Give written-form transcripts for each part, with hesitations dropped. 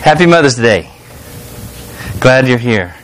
Happy Mother's Day. Glad you're here.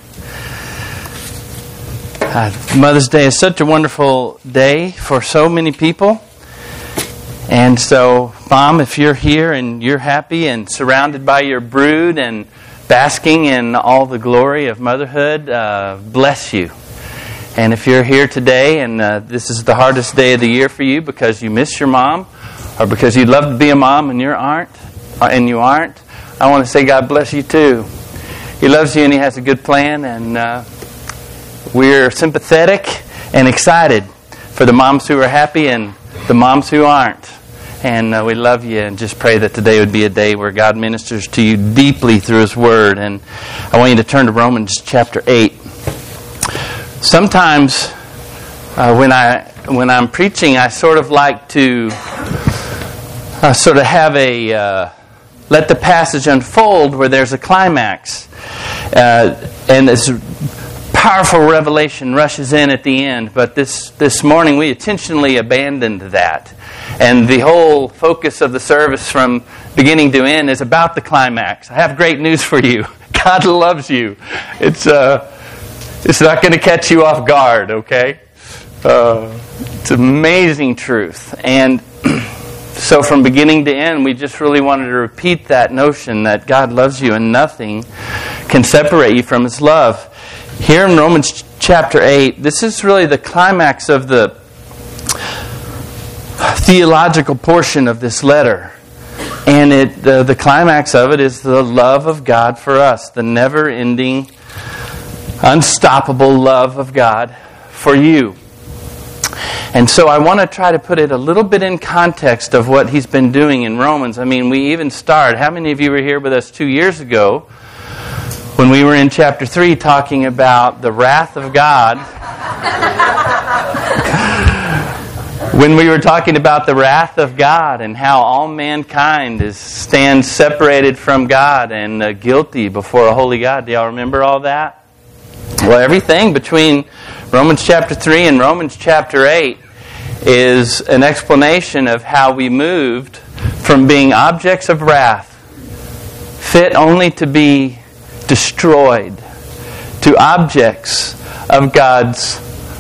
Mother's Day is such a wonderful day for so many people. And so, Mom, if you're here and you're happy and surrounded by your brood and basking in all the glory of motherhood, bless you. And if you're here today and this is the hardest day of the year for you because you miss your mom or because you'd love to be a mom and you aren't, I want to say God bless you too. He loves you and He has a good plan, and we're sympathetic and excited for the moms who are happy and the moms who aren't. And we love you and just pray that today would be a day where God ministers to you deeply through His Word. And I want you to turn to Romans chapter 8. Sometimes when I'm preaching, I sort of like to sort of have a let the passage unfold where there's a climax, and this powerful revelation rushes in at the end. But this morning we intentionally abandoned that, and the whole focus of the service from beginning to end is about the climax. I have great news for you. God loves you. It's not going to catch you off guard, okay? It's amazing truth. And so from beginning to end, we just really wanted to repeat that notion that God loves you and nothing can separate you from His love. Here in Romans chapter 8, this is really the climax of the theological portion of this letter. And the climax of it is the love of God for us, the never-ending, unstoppable love of God for you. And so I want to try to put it a little bit in context of what He's been doing in Romans. I mean, we even started, how many of you were here with us 2 years ago when we were in chapter 3 talking about the wrath of God? When we were talking about the wrath of God and how all mankind stands separated from God and guilty before a holy God. Do y'all remember all that? Well, everything between Romans chapter 3 and Romans chapter 8 is an explanation of how we moved from being objects of wrath, fit only to be destroyed, to objects of God's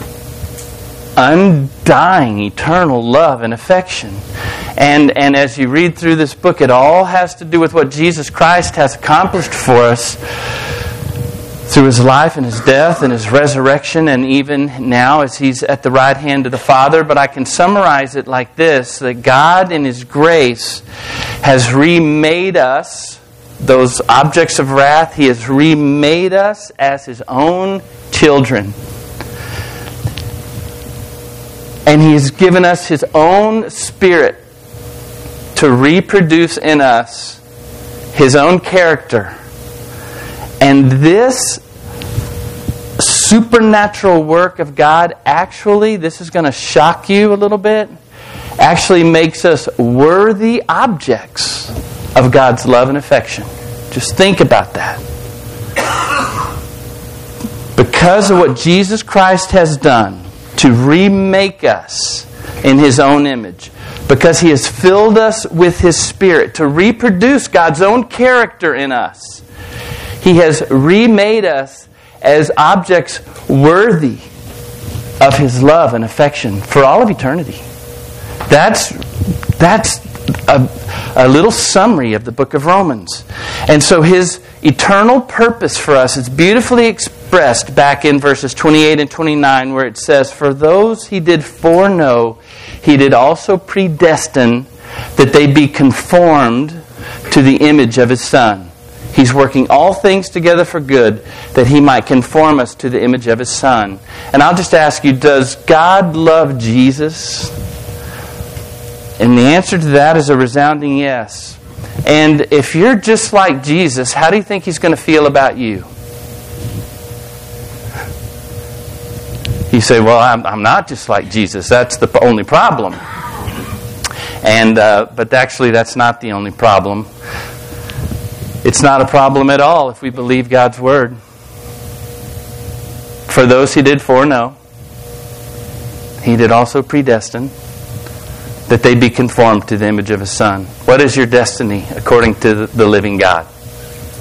undying, eternal love and affection. And as you read through this book, it all has to do with what Jesus Christ has accomplished for us through His life and His death and His resurrection, and even now as He's at the right hand of the Father. But I can summarize it like this, that God in His grace has remade us, those objects of wrath. He has remade us as His own children. And He has given us His own Spirit to reproduce in us His own character. And this supernatural work of God actually, this is going to shock you a little bit, actually makes us worthy objects of God's love and affection. Just think about that. Because of what Jesus Christ has done to remake us in His own image, because He has filled us with His Spirit to reproduce God's own character in us, He has remade us as objects worthy of His love and affection for all of eternity. That's a little summary of the book of Romans. And so His eternal purpose for us is beautifully expressed back in verses 28 and 29, where it says, "For those He did foreknow, He did also predestine that they be conformed to the image of His Son." He's working all things together for good, that He might conform us to the image of His Son. And I'll just ask you, does God love Jesus? And the answer to that is a resounding yes. And if you're just like Jesus, how do you think He's going to feel about you? You say, well, I'm not just like Jesus. That's the only problem. And but actually, that's not the only problem. It's not a problem at all if we believe God's Word. For those He did foreknow, He did also predestine that they be conformed to the image of His Son. What is your destiny according to the living God?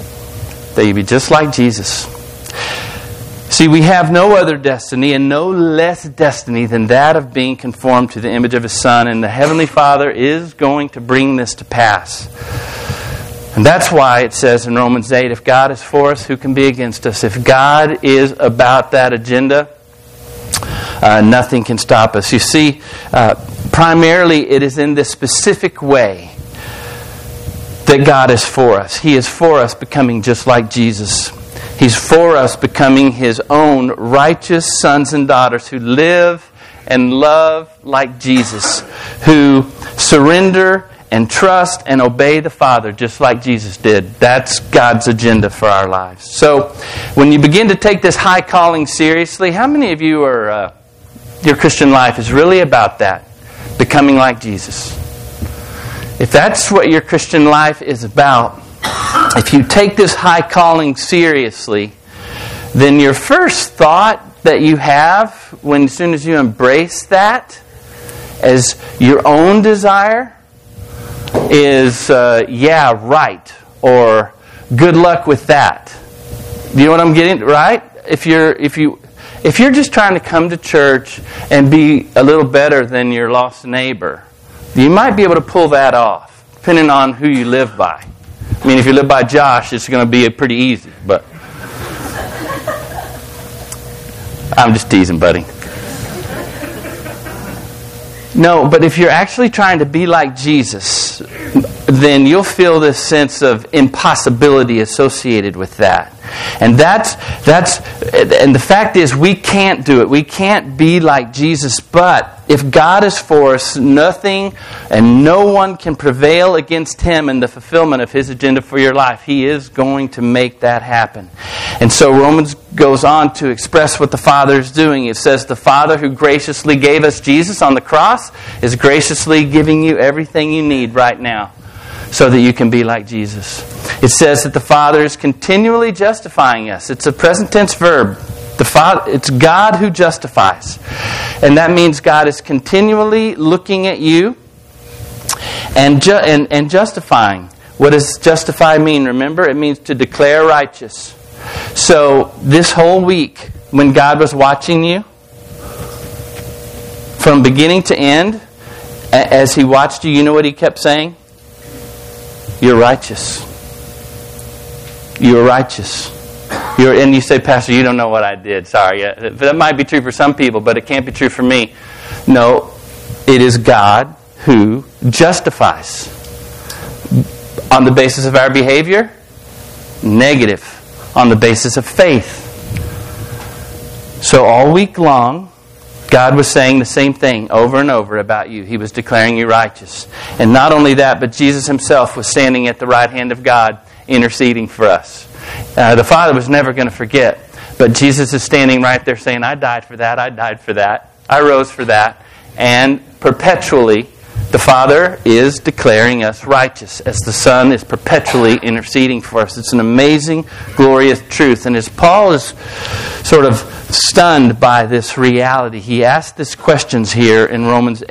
that you be just like Jesus. See, we have no other destiny and no less destiny than that of being conformed to the image of His Son. And the Heavenly Father is going to bring this to pass. And that's why it says in Romans 8, if God is for us, who can be against us? If God is about that agenda, nothing can stop us. You see, primarily it is in this specific way that God is for us. He is for us becoming just like Jesus. He's for us becoming His own righteous sons and daughters who live and love like Jesus, who surrender and trust and obey the Father just like Jesus did. That's God's agenda for our lives. So, when you begin to take this high calling seriously, how many of you are, your Christian life is really about that? Becoming like Jesus. If that's what your Christian life is about, if you take this high calling seriously, then your first thought that you have as soon as you embrace that as your own desire is, yeah, right, or good luck with that. Do you know what I'm getting? Right? If you're just trying to come to church and be a little better than your lost neighbor, you might be able to pull that off, depending on who you live by. I mean, if you live by Josh, it's going to be pretty easy, but I'm just teasing, buddy. No, but if you're actually trying to be like Jesus, then you'll feel this sense of impossibility associated with that. And and the fact is, we can't do it. We can't be like Jesus, but if God is for us, nothing and no one can prevail against Him in the fulfillment of His agenda for your life. He is going to make that happen. And so Romans goes on to express what the Father is doing. It says, the Father who graciously gave us Jesus on the cross is graciously giving you everything you need right now so that you can be like Jesus. It says that the Father is continually justifying us. It's a present tense verb. It's God who justifies. And that means God is continually looking at you and justifying. What does justify mean? Remember, it means to declare righteous. So this whole week, when God was watching you, from beginning to end, as He watched you, you know what He kept saying? You're righteous. You're righteous. And you say, Pastor, you don't know what I did. Sorry. That might be true for some people, but it can't be true for me. No, it is God who justifies. On the basis of our behavior? Negative. On the basis of faith. So all week long, God was saying the same thing over and over about you. He was declaring you righteous. And not only that, but Jesus Himself was standing at the right hand of God, interceding for us. The Father was never going to forget. But Jesus is standing right there saying, I died for that, I died for that, I rose for that. And perpetually, the Father is declaring us righteous as the Son is perpetually interceding for us. It's an amazing, glorious truth. And as Paul is sort of stunned by this reality, he asks these questions here in Romans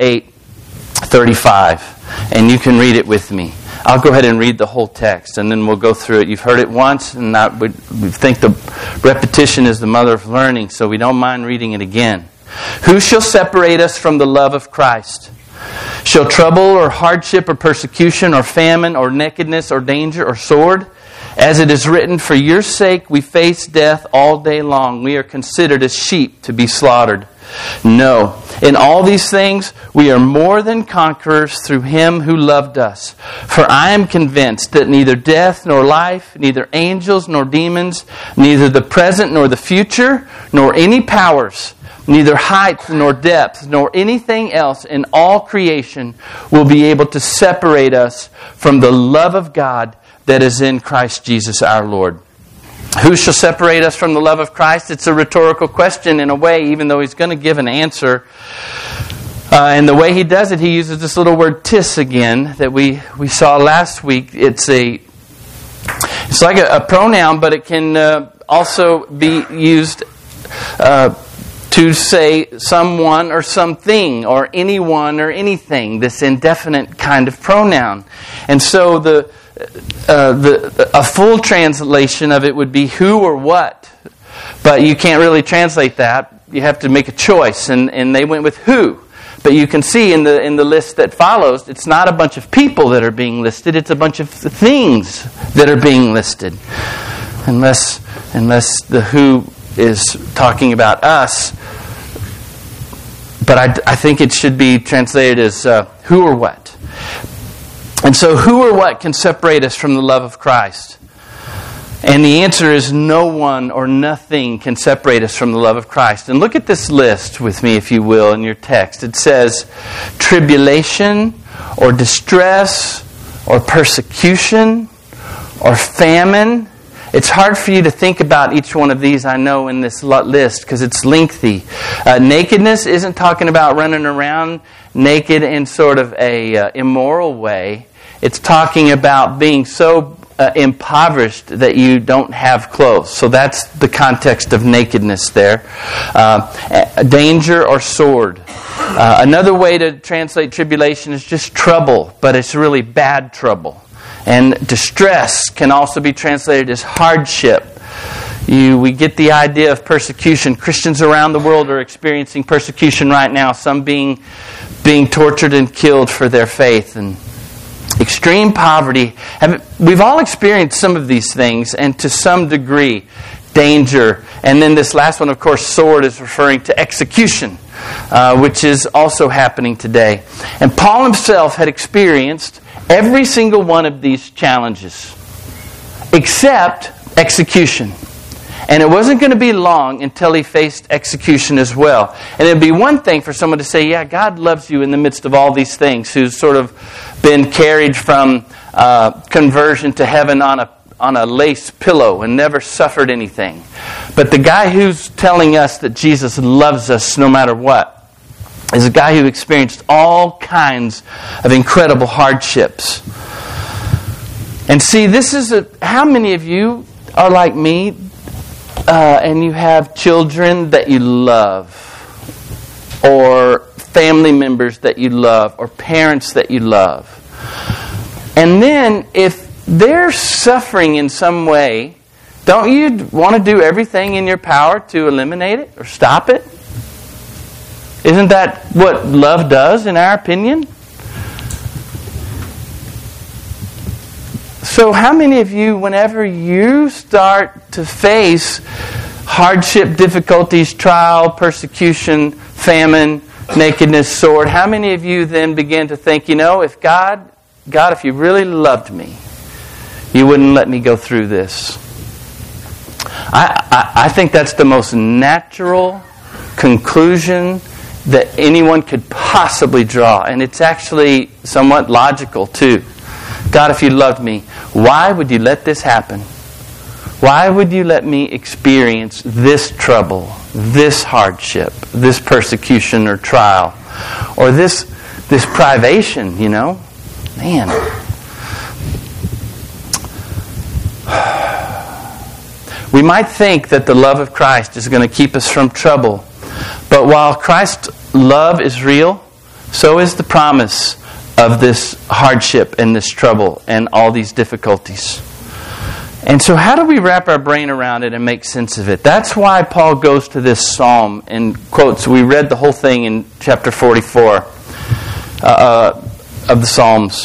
8:35. And you can read it with me. I'll go ahead and read the whole text, and then we'll go through it. You've heard it once, and we think the repetition is the mother of learning, so we don't mind reading it again. Who shall separate us from the love of Christ? Shall trouble or hardship or persecution or famine or nakedness or danger or sword? As it is written, for your sake we face death all day long. We are considered as sheep to be slaughtered. No, in all these things we are more than conquerors through Him who loved us. For I am convinced that neither death nor life, neither angels nor demons, neither the present nor the future, nor any powers, neither height nor depth, nor anything else in all creation will be able to separate us from the love of God that is in Christ Jesus our Lord. Who shall separate us from the love of Christ? It's a rhetorical question in a way, even though He's going to give an answer. And the way He does it, He uses this little word tis again that we saw last week. It's like a pronoun, but it can also be used to say someone or something or anyone or anything, this indefinite kind of pronoun. And so the a full translation of it would be who or what. But you can't really translate that. You have to make a choice, and they went with who. But you can see in the list that follows, it's not a bunch of people that are being listed, it's a bunch of things that are being listed. Unless the who is talking about us. But I think it should be translated as who or what. And so who or what can separate us from the love of Christ? And the answer is no one or nothing can separate us from the love of Christ. And look at this list with me, if you will, in your text. It says tribulation or distress or persecution or famine. It's hard for you to think about each one of these, I know, in this list because it's lengthy. Nakedness isn't talking about running around naked in sort of a immoral way. It's talking about being so impoverished that you don't have clothes. So that's the context of nakedness there. Danger or sword. Another way to translate tribulation is just trouble, but it's really bad trouble. And distress can also be translated as hardship. We get the idea of persecution. Christians around the world are experiencing persecution right now, some being tortured and killed for their faith. And extreme poverty. We've all experienced some of these things, and to some degree, danger. And then this last one, of course, sword, is referring to execution, which is also happening today. And Paul himself had experienced every single one of these challenges, except execution. And it wasn't going to be long until he faced execution as well. And it would be one thing for someone to say, yeah, God loves you in the midst of all these things, who's sort of been carried from conversion to heaven on a lace pillow and never suffered anything. But the guy who's telling us that Jesus loves us no matter what is a guy who experienced all kinds of incredible hardships. And see, this is how many of you are like me, and you have children that you love, or family members that you love, or parents that you love. And then if they're suffering in some way, don't you want to do everything in your power to eliminate it or stop it? Isn't that what love does, in our opinion? So how many of you, whenever you start to face hardship, difficulties, trial, persecution, famine, nakedness, sword, how many of you then begin to think, if God, if you really loved me, you wouldn't let me go through this? I think that's the most natural conclusion that anyone could possibly draw. And it's actually somewhat logical too. God, if you loved me, why would you let this happen? Why would you let me experience this trouble, this hardship, this persecution or trial, or this privation, Man. We might think that the love of Christ is going to keep us from trouble. But while Christ's love is real, so is the promise of this hardship and this trouble and all these difficulties. And so how do we wrap our brain around it and make sense of it? That's why Paul goes to this psalm and quotes. We read the whole thing in chapter 44 of the Psalms.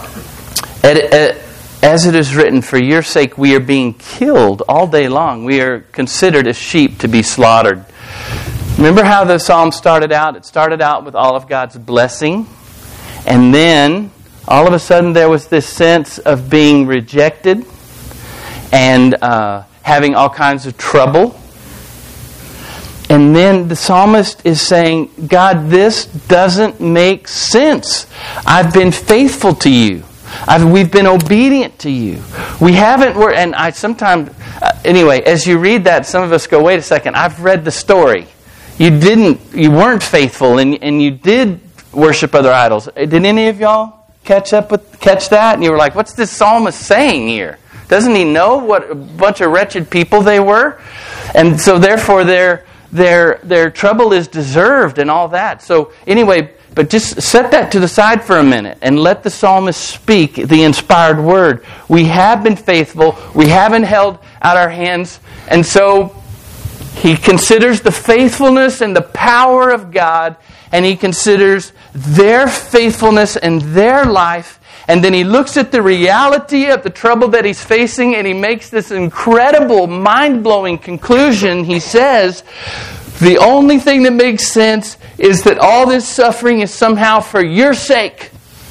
As it is written, for your sake we are being killed all day long. We are considered as sheep to be slaughtered. Remember how the psalm started out? It started out with all of God's blessing. And then, all of a sudden, there was this sense of being rejected and having all kinds of trouble. And then the psalmist is saying, God, this doesn't make sense. I've been faithful to you. We've been obedient to you. We haven't, and I sometimes, anyway, as you read that, some of us go, wait a second, I've read the story. You weren't faithful, and you did worship other idols. Did any of y'all catch that? And you were like, what's this psalmist saying here? Doesn't he know what a bunch of wretched people they were? And so therefore their trouble is deserved and all that. So anyway, but just set that to the side for a minute and let the psalmist speak the inspired word. We have been faithful. We haven't held out our hands. And so he considers the faithfulness and the power of God, and he considers their faithfulness and their life. And then he looks at the reality of the trouble that he's facing, and he makes this incredible, mind-blowing conclusion. He says, the only thing that makes sense is that all this suffering is somehow for your sake.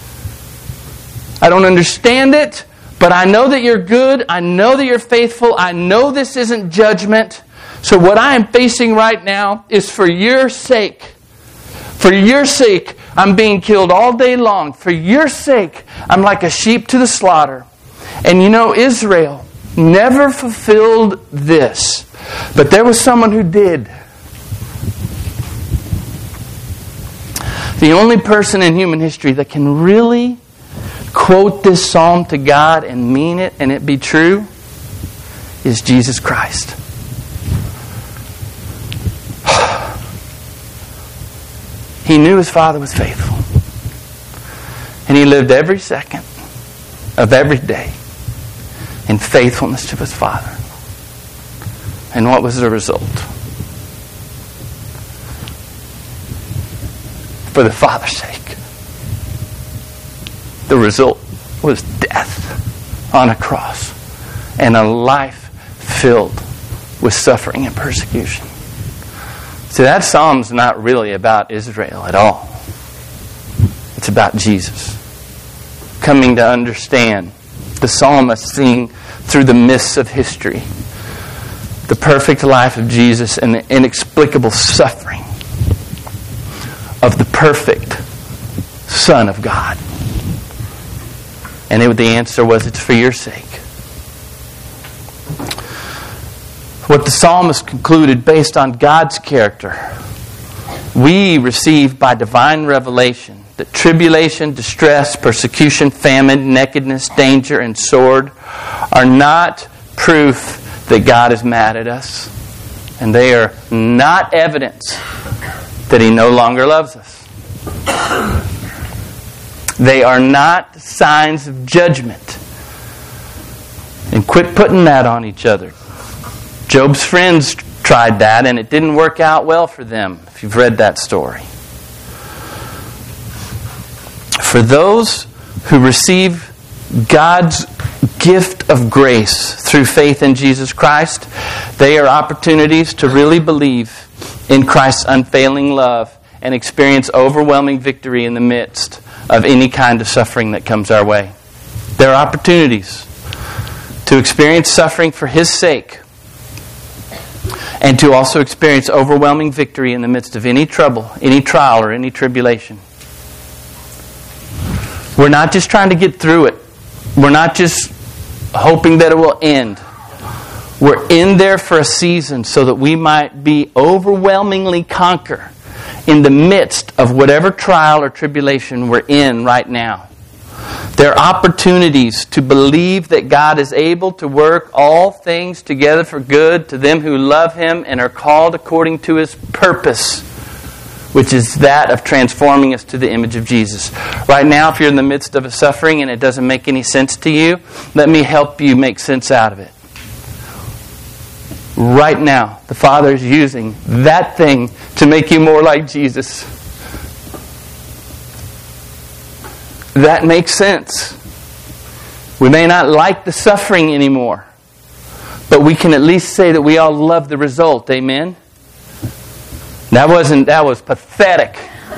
I don't understand it, but I know that you're good. I know that you're faithful. I know this isn't judgment. So what I am facing right now is for your sake. For your sake, I'm being killed all day long. For your sake, I'm like a sheep to the slaughter. And you know, Israel never fulfilled this. But there was someone who did. The only person in human history that can really quote this psalm to God and mean it and it be true is Jesus Christ. He knew his Father was faithful. And he lived every second of every day in faithfulness to his Father. And what was the result? For the Father's sake, the result was death on a cross and a life filled with suffering and persecution. See, that psalm's not really about Israel at all. It's about Jesus. Coming to understand the psalmist seeing through the mists of history the perfect life of Jesus and the inexplicable suffering of the perfect Son of God. And the answer was, it's for your sake. What the psalmist concluded based on God's character, we receive by divine revelation that tribulation, distress, persecution, famine, nakedness, danger, and sword are not proof that God is mad at us. And they are not evidence that He no longer loves us. They are not signs of judgment. And quit putting that on each other. Job's friends tried that, and it didn't work out well for them, if you've read that story. For those who receive God's gift of grace through faith in Jesus Christ, they are opportunities to really believe in Christ's unfailing love and experience overwhelming victory in the midst of any kind of suffering that comes our way. There are opportunities to experience suffering for His sake, and to also experience overwhelming victory in the midst of any trouble, any trial, or any tribulation. We're not just trying to get through it. We're not just hoping that it will end. We're in there for a season so that we might be overwhelmingly conquer in the midst of whatever trial or tribulation we're in right now. There are opportunities to believe that God is able to work all things together for good to them who love Him and are called according to His purpose, which is that of transforming us to the image of Jesus. Right now, if you're in the midst of a suffering and it doesn't make any sense to you, let me help you make sense out of it. Right now, the Father is using that thing to make you more like Jesus. That makes sense. We may not like the suffering anymore, but we can at least say that we all love the result. Amen? That was pathetic.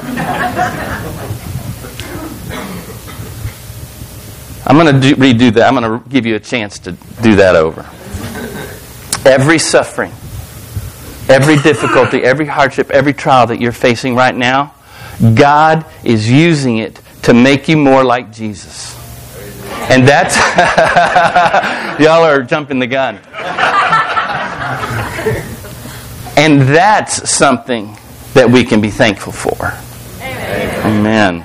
I'm going to redo that. I'm going to give you a chance to do that over. Every suffering, every difficulty, every hardship, every trial that you're facing right now, God is using it to make you more like Jesus. And that's... y'all are jumping the gun. And that's something that we can be thankful for. Amen.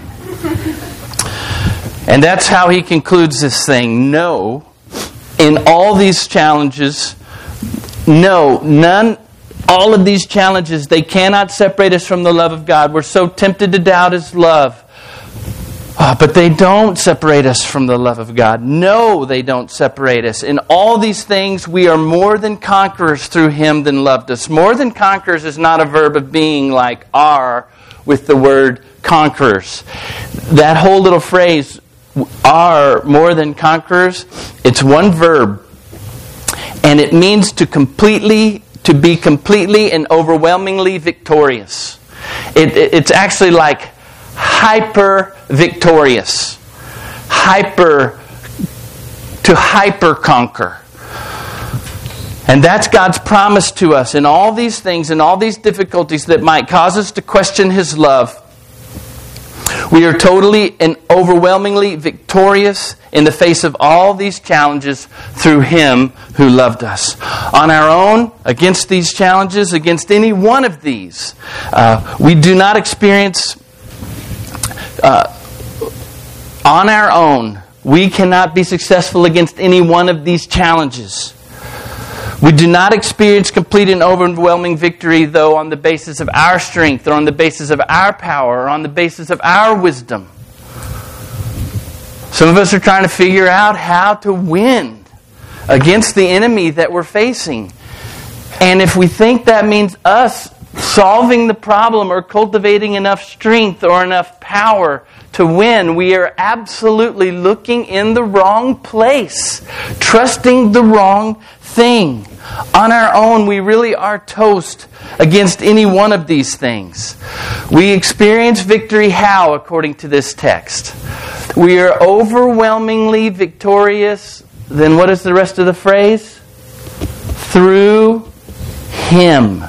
And that's how he concludes this thing. No, in all these challenges, no, none All of these challenges, they cannot separate us from the love of God. We're so tempted to doubt His love. But they don't separate us from the love of God. No, they don't separate us. In all these things, we are more than conquerors through Him that loved us. More than conquerors is not a verb of being like are with the word conquerors. That whole little phrase, are more than conquerors, it's one verb. And it means to be completely and overwhelmingly victorious. It's actually like hyper victorious. To hyper conquer. And that's God's promise to us in all these things, in all these difficulties that might cause us to question His love. We are totally and overwhelmingly victorious in the face of all these challenges through Him who loved us. On our own, against these challenges, against any one of these, we do not experience... on our own, we cannot be successful against any one of these challenges. We do not experience complete and overwhelming victory, though, on the basis of our strength, or on the basis of our power, or on the basis of our wisdom. Some of us are trying to figure out how to win against the enemy that we're facing. And if we think that means us solving the problem or cultivating enough strength or enough power to win, we are absolutely looking in the wrong place, trusting the wrong thing. On our own, we really are toast against any one of these things. We experience victory how, according to this text? We are overwhelmingly victorious. Then what is the rest of the phrase? Through Him.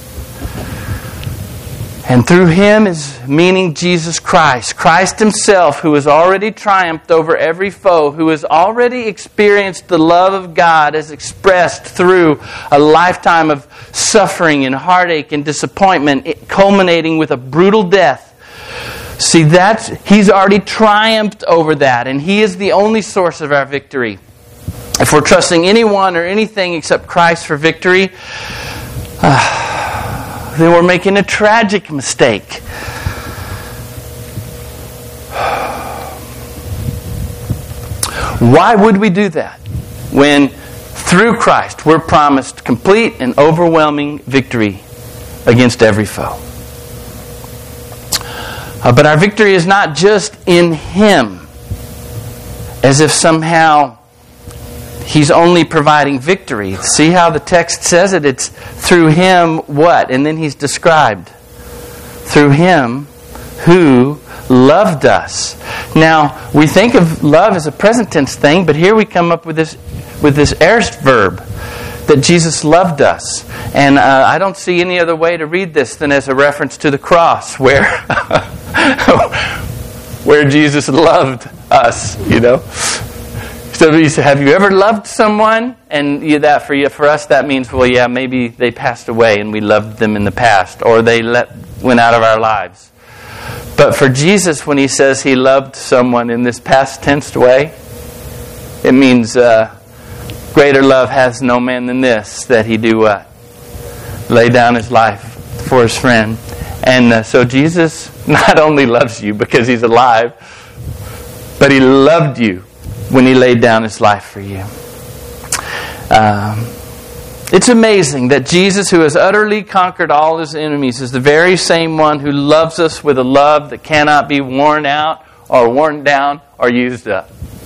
And through Him is meaning Jesus Christ. Christ Himself, who has already triumphed over every foe, who has already experienced the love of God as expressed through a lifetime of suffering and heartache and disappointment, culminating with a brutal death. See, He's already triumphed over that, and He is the only source of our victory. If we're trusting anyone or anything except Christ for victory, then we're making a tragic mistake. Why would we do that when through Christ we're promised complete and overwhelming victory against every foe? But our victory is not just in Him, as if somehow He's only providing victory. See how the text says it? It's through Him what? And then He's described. Through Him who loved us. Now, we think of love as a present tense thing, but here we come up with this aorist verb, that Jesus loved us. And I don't see any other way to read this than as a reference to the cross, where Jesus loved us, So he said, have you ever loved someone? And that for us, that means, well, yeah, maybe they passed away and we loved them in the past, or they went out of our lives. But for Jesus, when He says He loved someone in this past tense way, it means greater love has no man than this, that He do what? Lay down His life for His friend. And so Jesus not only loves you because He's alive, but He loved you when He laid down His life for you. It's amazing that Jesus, who has utterly conquered all His enemies, is the very same one who loves us with a love that cannot be worn out or worn down or used up.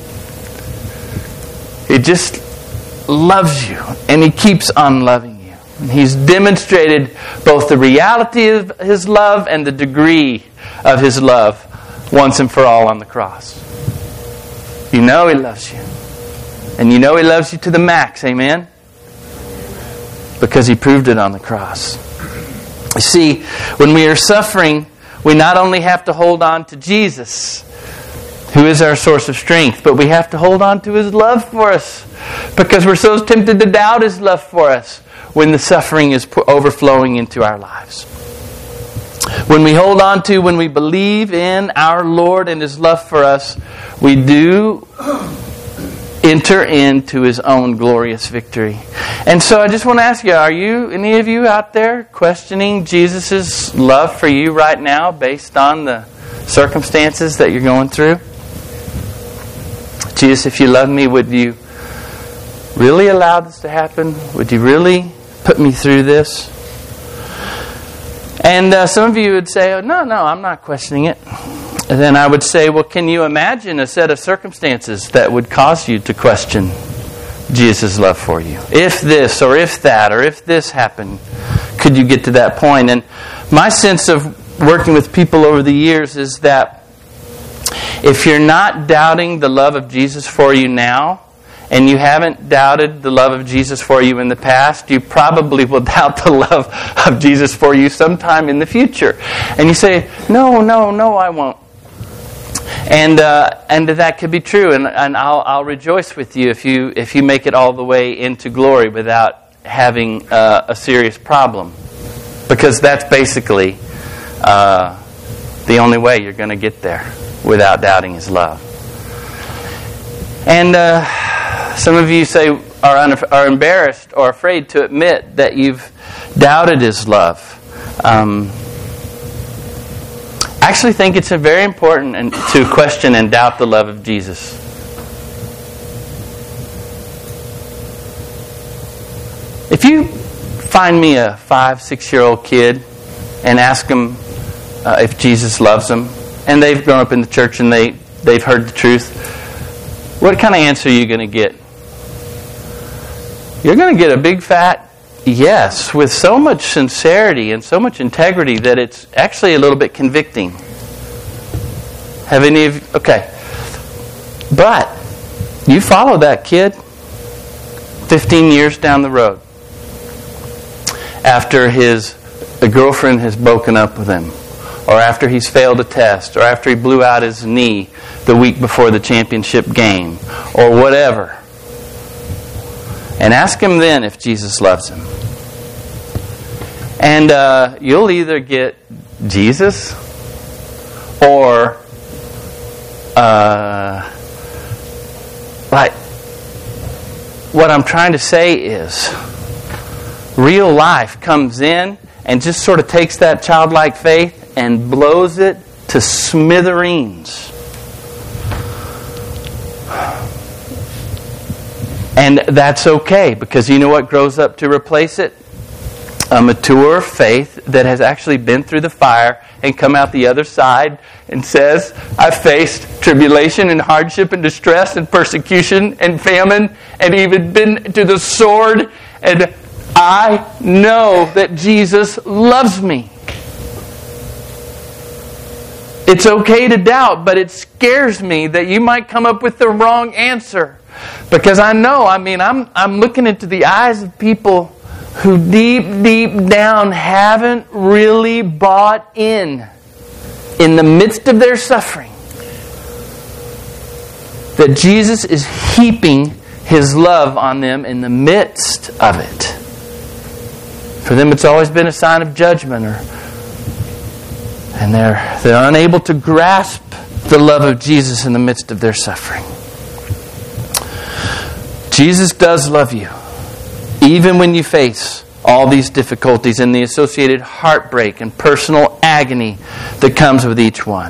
He just loves you, and He keeps on loving you. And He's demonstrated both the reality of His love and the degree of His love once and for all on the cross. You know He loves you. And you know He loves you to the max, amen? Because He proved it on the cross. You see, when we are suffering, we not only have to hold on to Jesus, who is our source of strength, but we have to hold on to His love for us, because we're so tempted to doubt His love for us when the suffering is overflowing into our lives. When we believe in our Lord and His love for us, we do enter into His own glorious victory. And so I just want to ask you, are any of you out there questioning Jesus' love for you right now based on the circumstances that you're going through? Jesus, if you love me, would you really allow this to happen? Would you really put me through this? And some of you would say, oh, no, I'm not questioning it. And then I would say, well, can you imagine a set of circumstances that would cause you to question Jesus' love for you? If this, or if that, or if this happened, could you get to that point? And my sense of working with people over the years is that if you're not doubting the love of Jesus for you now, and you haven't doubted the love of Jesus for you in the past, you probably will doubt the love of Jesus for you sometime in the future. And you say, no, I won't. And that could be true, and I'll rejoice with you if you make it all the way into glory without having a serious problem, because that's basically the only way you're going to get there without doubting His love. And some of you say are embarrassed or afraid to admit that you've doubted His love. I actually think it's very important to question and doubt the love of Jesus. If you find me a 5-6-year-old kid and ask them if Jesus loves them, and they've grown up in the church and they've heard the truth, what kind of answer are you going to get? You're going to get a big fat yes, with so much sincerity and so much integrity that it's actually a little bit convicting. Have any of you? Okay. But you follow that kid 15 years down the road after a girlfriend has broken up with him, or after he's failed a test, or after he blew out his knee the week before the championship game, or whatever. And ask him then if Jesus loves him. And you'll either get Jesus or what I'm trying to say is real life comes in and just sort of takes that childlike faith and blows it to smithereens. And that's okay, because you know what grows up to replace it? A mature faith that has actually been through the fire and come out the other side and says, I've faced tribulation and hardship and distress and persecution and famine and even been to the sword, and I know that Jesus loves me. It's okay to doubt, but it scares me that you might come up with the wrong answer. Because I'm looking into the eyes of people who deep down haven't really bought in the midst of their suffering, that Jesus is heaping His love on them in the midst of it. For them it's always been a sign of judgment, and they're unable to grasp the love of Jesus in the midst of their suffering. Jesus does love you, even when you face all these difficulties and the associated heartbreak and personal agony that comes with each one.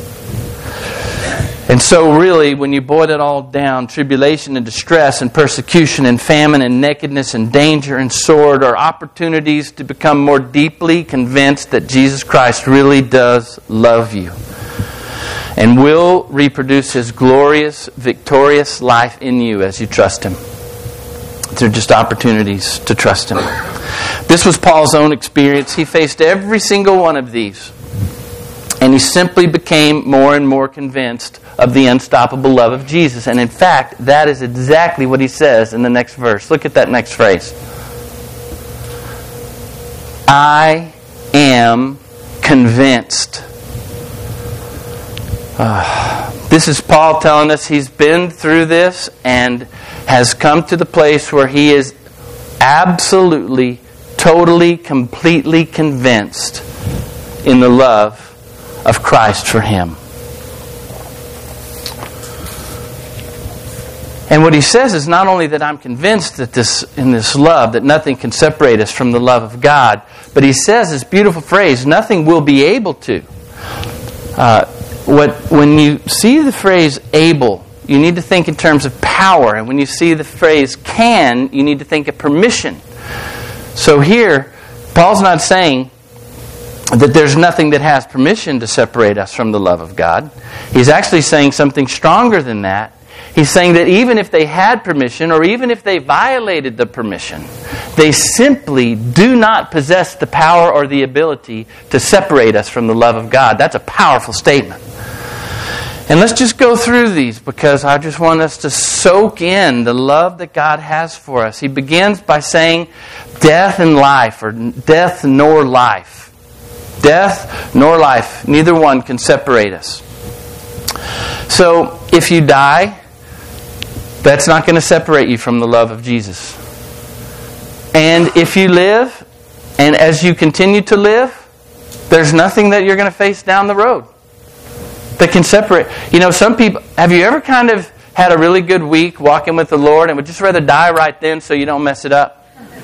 And so really, when you boil it all down, tribulation and distress and persecution and famine and nakedness and danger and sword are opportunities to become more deeply convinced that Jesus Christ really does love you and will reproduce His glorious, victorious life in you as you trust Him. They're just opportunities to trust Him. This was Paul's own experience. He faced every single one of these. And he simply became more and more convinced of the unstoppable love of Jesus. And in fact, that is exactly what he says in the next verse. Look at that next phrase. I am convinced. This is Paul telling us he's been through this and has come to the place where he is absolutely, totally, completely convinced in the love of Christ for him. And what he says is not only that I'm convinced that in this love, that nothing can separate us from the love of God, but he says this beautiful phrase, nothing will be able to. When you see the phrase able, you need to think in terms of power. And when you see the phrase can, you need to think of permission. So here, Paul's not saying that there's nothing that has permission to separate us from the love of God. He's actually saying something stronger than that. He's saying that even if they had permission, or even if they violated the permission, they simply do not possess the power or the ability to separate us from the love of God. That's a powerful statement. And let's just go through these, because I just want us to soak in the love that God has for us. He begins by saying death and life, or death nor life. Death nor life, neither one can separate us. So if you die, that's not going to separate you from the love of Jesus. And if you live, and as you continue to live, there's nothing that you're going to face down the road that can separate. Some people, have you ever kind of had a really good week walking with the Lord and would just rather die right then so you don't mess it up?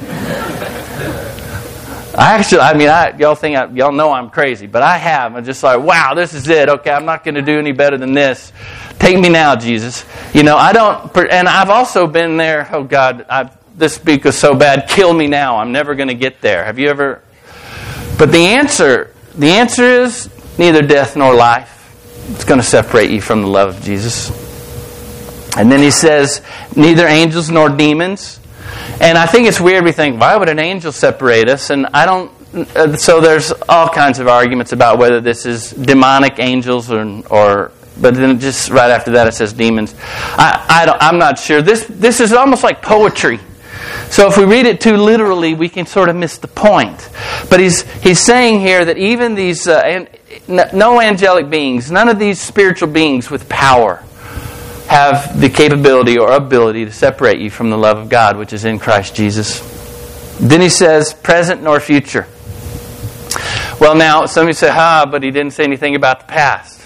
Y'all know I'm crazy, but I have. I'm just like, wow, this is it. Okay, I'm not going to do any better than this. Take me now, Jesus. I don't, and I've also been there. Oh God, this week was so bad. Kill me now. I'm never going to get there. Have you ever? But the answer is neither death nor life. It's going to separate you from the love of Jesus. And then he says, neither angels nor demons. And I think it's weird. We think, why would an angel separate us? And so there's all kinds of arguments about whether this is demonic angels or but then just right after that it says demons. I'm not sure. This is almost like poetry. So if we read it too literally, we can sort of miss the point. But he's saying here that even these no angelic beings, none of these spiritual beings with power have the capability or ability to separate you from the love of God, which is in Christ Jesus. Then he says, present nor future. Well, now, some of you say, but he didn't say anything about the past.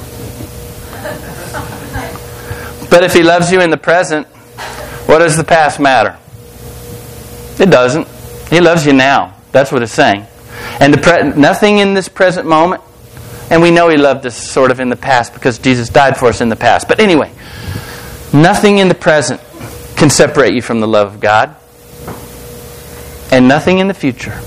But if he loves you in the present, what does the past matter? It doesn't. He loves you now. That's what it's saying. And nothing in this present moment. And we know he loved us sort of in the past because Jesus died for us in the past. But anyway, nothing in the present can separate you from the love of God. And nothing in the future.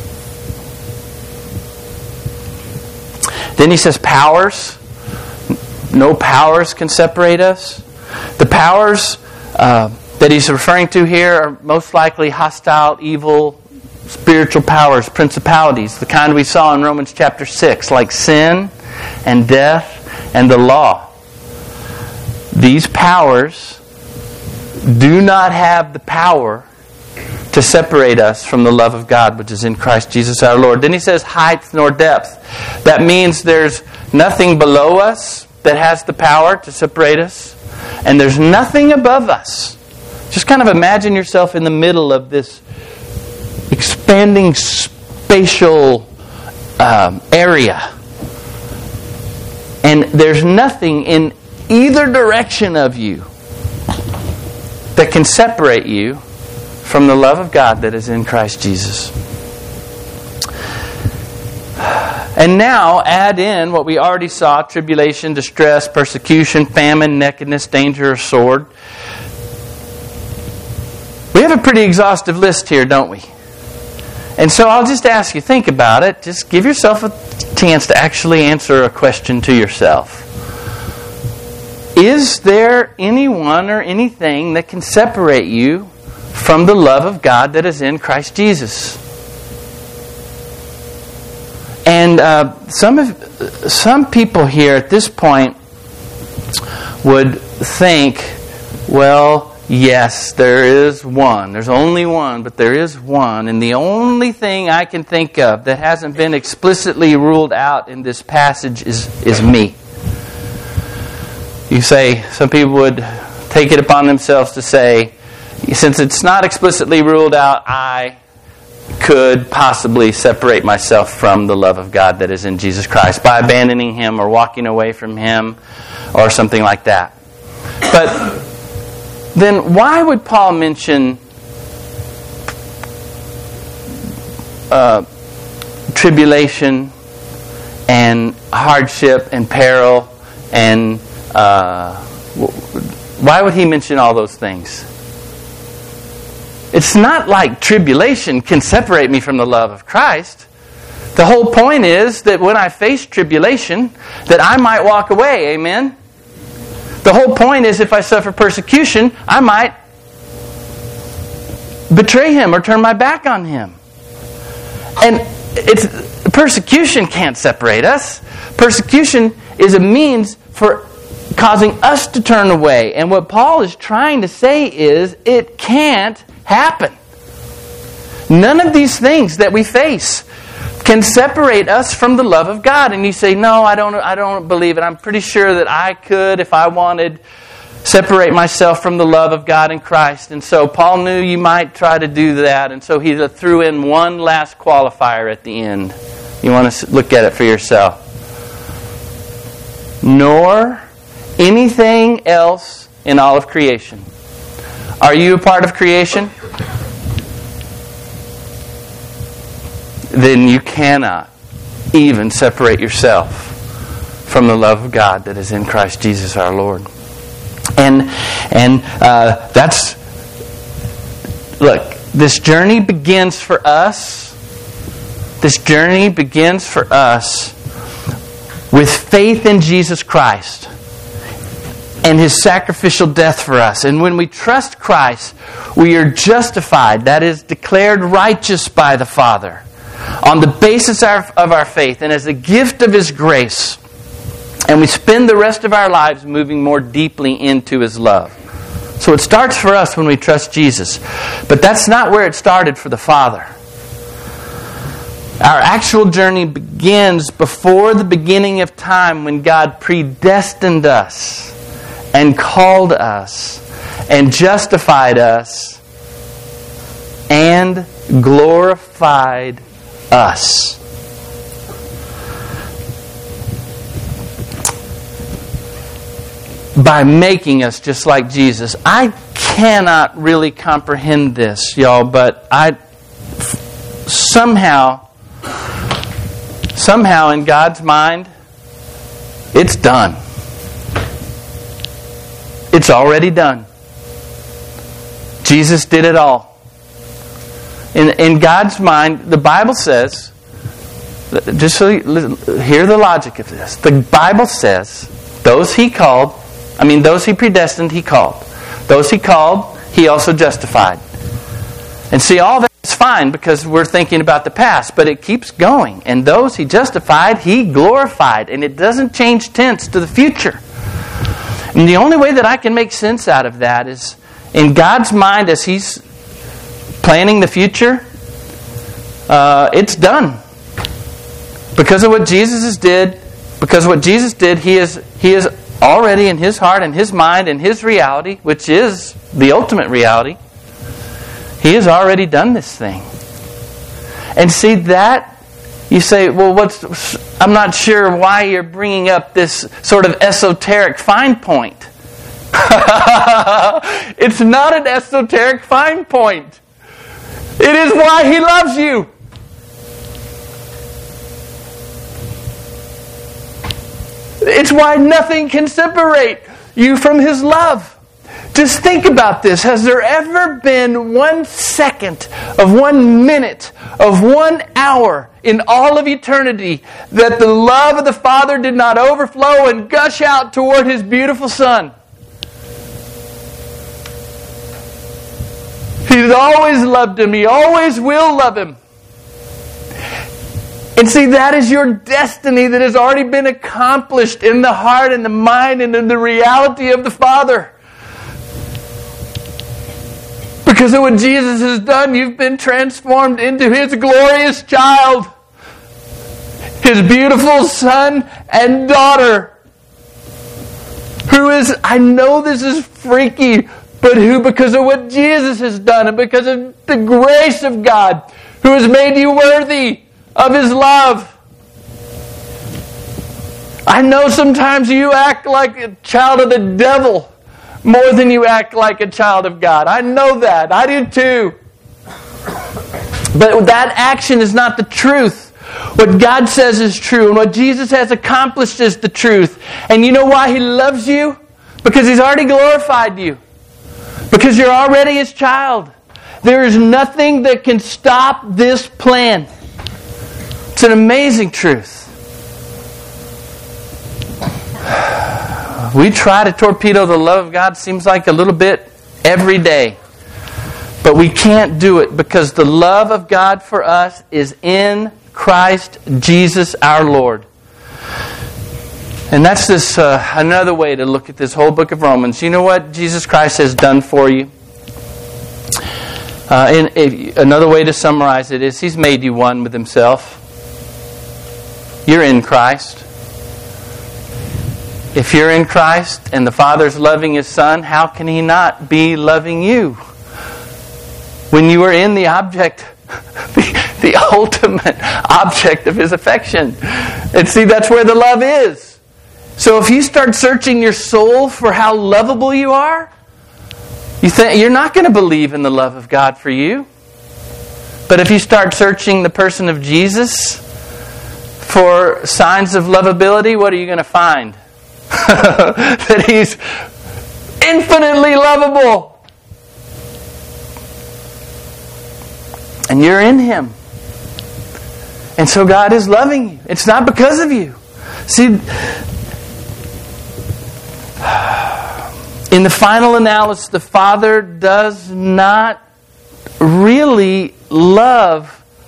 Then he says powers. No powers can separate us. The powers that he's referring to here are most likely hostile, evil, spiritual powers, principalities, the kind we saw in Romans chapter 6, like sin and death and the law. These powers do not have the power to separate us from the love of God, which is in Christ Jesus our Lord. Then he says height nor depth. That means there's nothing below us that has the power to separate us, and there's nothing above us. Just kind of imagine yourself in the middle of this expanding spatial area. And there's nothing in either direction of you that can separate you from the love of God that is in Christ Jesus. And now add in what we already saw: tribulation, distress, persecution, famine, nakedness, danger, or sword. We have a pretty exhaustive list here, don't we? And so I'll just ask you, think about it. Just give yourself a chance to actually answer a question to yourself. Is there anyone or anything that can separate you from the love of God that is in Christ Jesus? And some people here at this point would think, well, yes, there is one. There's only one, but there is one. And the only thing I can think of that hasn't been explicitly ruled out in this passage is me. You say, some people would take it upon themselves to say, since it's not explicitly ruled out, I could possibly separate myself from the love of God that is in Jesus Christ by abandoning Him or walking away from Him or something like that. But then why would Paul mention tribulation and hardship and peril and why would he mention all those things? It's not like tribulation can separate me from the love of Christ. The whole point is that when I face tribulation, that I might walk away. Amen? The whole point is if I suffer persecution, I might betray Him or turn my back on Him. And persecution can't separate us. Persecution is a means for causing us to turn away. And what Paul is trying to say is it can't happen. None of these things that we face can separate us from the love of God. And you say, no, I don't believe it. I'm pretty sure that I could, if I wanted, separate myself from the love of God in Christ. And so Paul knew you might try to do that. And so he threw in one last qualifier at the end. You want to look at it for yourself. Nor anything else in all of creation. Are you a part of creation? Then you cannot even separate yourself from the love of God that is in Christ Jesus our Lord. And that's, look, this journey begins for us. This journey begins for us with faith in Jesus Christ and His sacrificial death for us. And when we trust Christ, we are justified, that is, declared righteous by the Father, on the basis of our faith and as a gift of His grace. And we spend the rest of our lives moving more deeply into His love. So it starts for us when we trust Jesus. But that's not where it started for the Father. Our actual journey begins before the beginning of time when God predestined us and called us and justified us and glorified us. By making us just like Jesus. I cannot really comprehend this, y'all, but somehow in God's mind, it's done. It's already done. Jesus did it all. In God's mind, the Bible says, just so you hear the logic of this. The Bible says, those He predestined, He called. Those He called, He also justified. And see, all that is fine because we're thinking about the past, but it keeps going. And those He justified, He glorified. And it doesn't change tense to the future. And the only way that I can make sense out of that is in God's mind as He's planning the future, it's done. Because of what Jesus did, He is already in His heart and His mind and His reality, which is the ultimate reality. He has already done this thing. And see that, you say, well, I'm not sure why you're bringing up this sort of esoteric fine point. It's not an esoteric fine point. It is why He loves you. It's why nothing can separate you from His love. Just think about this. Has there ever been 1 second of 1 minute of 1 hour in all of eternity that the love of the Father did not overflow and gush out toward His beautiful Son? He's always loved Him. He always will love Him. And see, that is your destiny that has already been accomplished in the heart and the mind and in the reality of the Father. Because of what Jesus has done, you've been transformed into His glorious child. His beautiful son and daughter. Who is, I know this is freaky, but who, because of what Jesus has done and because of the grace of God, who has made you worthy of His love. I know sometimes you act like a child of the devil more than you act like a child of God. I know that. I do too. But that action is not the truth. What God says is true, and what Jesus has accomplished is the truth. And you know why He loves you? Because He's already glorified you. Because you're already His child. There is nothing that can stop this plan. It's an amazing truth. We try to torpedo the love of God, seems like a little bit every day. But we can't do it because the love of God for us is in Christ Jesus our Lord. And that's this another way to look at this whole book of Romans. You know what Jesus Christ has done for you? Another way to summarize it is He's made you one with Himself. You're in Christ. If you're in Christ and the Father's loving His Son, how can He not be loving you? When you are in the object, the ultimate object of His affection. And see, that's where the love is. So if you start searching your soul for how lovable you are, you're not going to believe in the love of God for you. But if you start searching the person of Jesus for signs of lovability, what are you going to find? That He's infinitely lovable. And you're in Him. And so God is loving you. It's not because of you. See, in the final analysis, the Father does not really love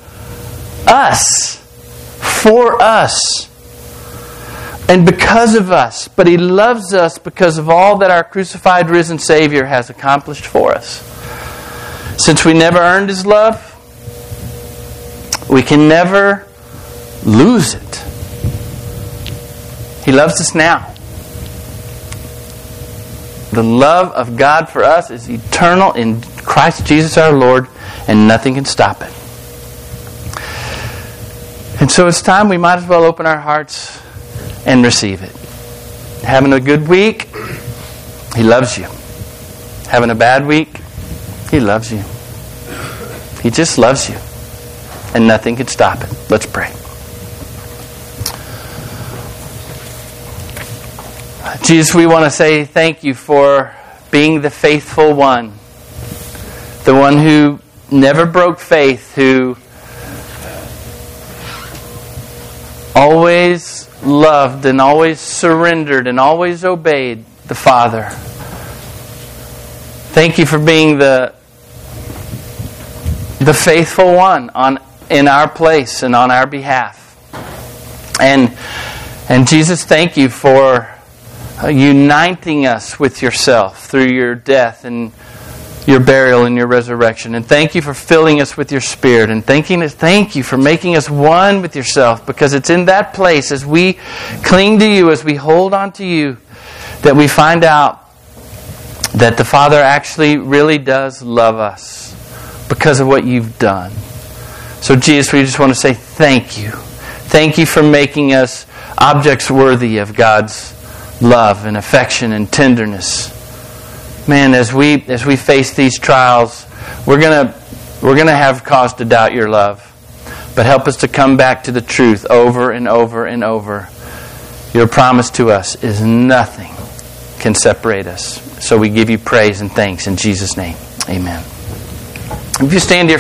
us for us and because of us, but He loves us because of all that our crucified, risen Savior has accomplished for us. Since we never earned His love, we can never lose it. He loves us now. The love of God for us is eternal in Christ Jesus our Lord, and nothing can stop it. And so it's time we might as well open our hearts and receive it. Having a good week, He loves you. Having a bad week, He loves you. He just loves you. And nothing can stop it. Let's pray. Jesus, we want to say thank You for being the faithful one. The one who never broke faith, who always loved and always surrendered and always obeyed the Father. Thank You for being the faithful one in our place and on our behalf. And Jesus, thank You for uniting us with Yourself through Your death and Your burial and Your resurrection. And thank You for filling us with Your Spirit. And thank You for making us one with Yourself, because it's in that place, as we cling to You, as we hold on to You, that we find out that the Father actually really does love us because of what You've done. So Jesus, we just want to say thank You. Thank You for making us objects worthy of God's love and affection and tenderness. Man, as we face these trials, we're gonna have cause to doubt Your love. But help us to come back to the truth over and over and over. Your promise to us is nothing can separate us. So we give You praise and thanks in Jesus' name. Amen. If you stand here